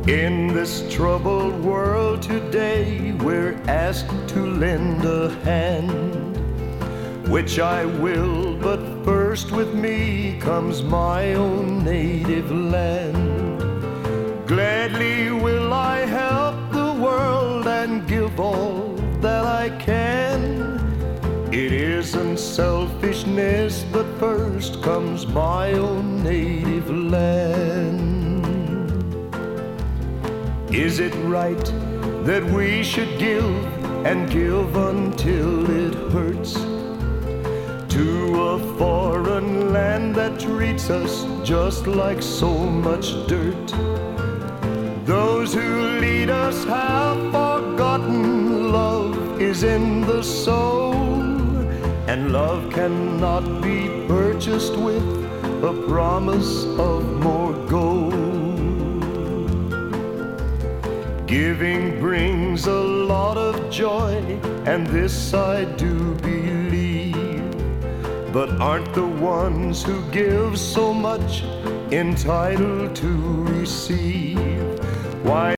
In this troubled world today, we're asked to lend a hand, which I will, but first with me comes my own native land. Gladly will I help the world and give all that I can. It isn't selfishness, but first comes my own native land. Is it right that we should give and give until it hurts to a foreign land that treats us just like so much dirt? Those who lead us have forgotten love is in the soul, and love cannot be purchased with a promise of more gold. Giving brings a lot of joy, and this I do believe. But aren't the ones who give so much entitled to receive? Why